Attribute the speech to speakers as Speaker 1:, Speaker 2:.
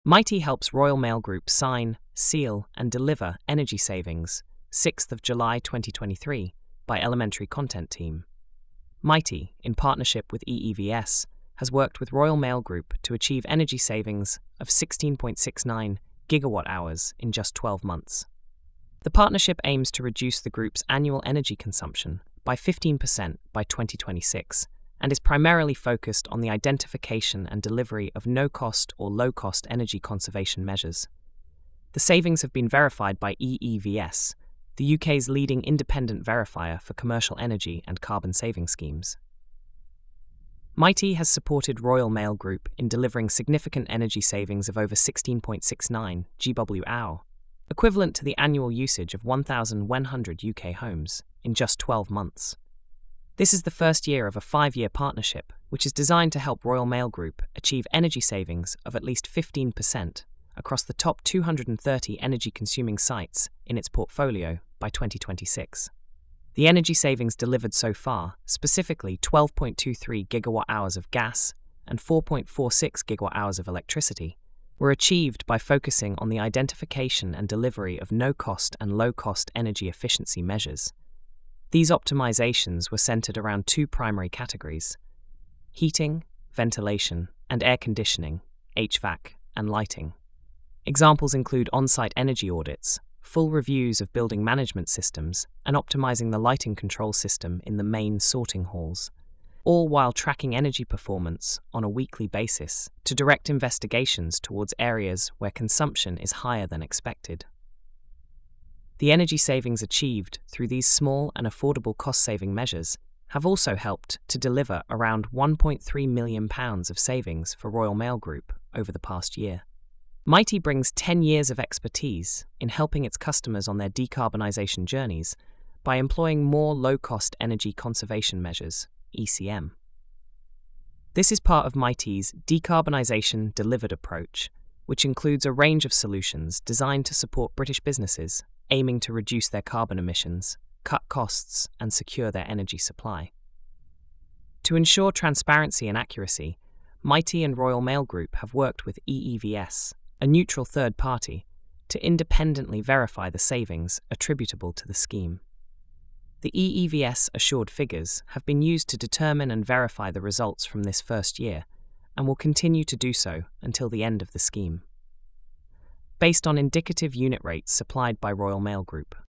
Speaker 1: Mighty helps Royal Mail Group sign, seal, and deliver Energy Savings, 6th of July 2023, by Elementary Content Team. Mighty, in partnership with EEVS, has worked with Royal Mail Group to achieve energy savings of 16.69 gigawatt-hours in just 12 months. The partnership aims to reduce the group's annual energy consumption by 15% by 2026 and is primarily focused on the identification and delivery of no-cost or low-cost energy conservation measures. The savings have been verified by EEVS, the UK's leading independent verifier for commercial energy and carbon saving schemes. Mighty has supported Royal Mail Group in delivering significant energy savings of over 16.69 GWh, equivalent to the annual usage of 1,100 UK homes, in just 12 months. This is the first year of a 5-year partnership, which is designed to help Royal Mail Group achieve energy savings of at least 15% across the top 230 energy-consuming sites in its portfolio by 2026. The energy savings delivered so far, specifically 12.23 gigawatt-hours of gas and 4.46 gigawatt-hours of electricity, were achieved by focusing on the identification and delivery of no-cost and low-cost energy efficiency measures. These optimizations were centered around 2 primary categories: heating, ventilation, and air conditioning, HVAC, and lighting. Examples include on-site energy audits, full reviews of building management systems, and optimizing the lighting control system in the main sorting halls, all while tracking energy performance on a weekly basis to direct investigations towards areas where consumption is higher than expected. The energy savings achieved through these small and affordable cost-saving measures have also helped to deliver around £1.3 million of savings for Royal Mail Group over the past year. Mighty brings 10 years of expertise in helping its customers on their decarbonisation journeys by employing more low-cost energy conservation measures, ECM. This is part of Mighty's decarbonisation delivered approach, which includes a range of solutions designed to support British businesses aiming to reduce their carbon emissions, cut costs, and secure their energy supply. To ensure transparency and accuracy, Mighty and Royal Mail Group have worked with EEVS, a neutral third party, to independently verify the savings attributable to the scheme. The EEVS assured figures have been used to determine and verify the results from this first year, and will continue to do so until the end of the scheme. Based on indicative unit rates supplied by Royal Mail Group,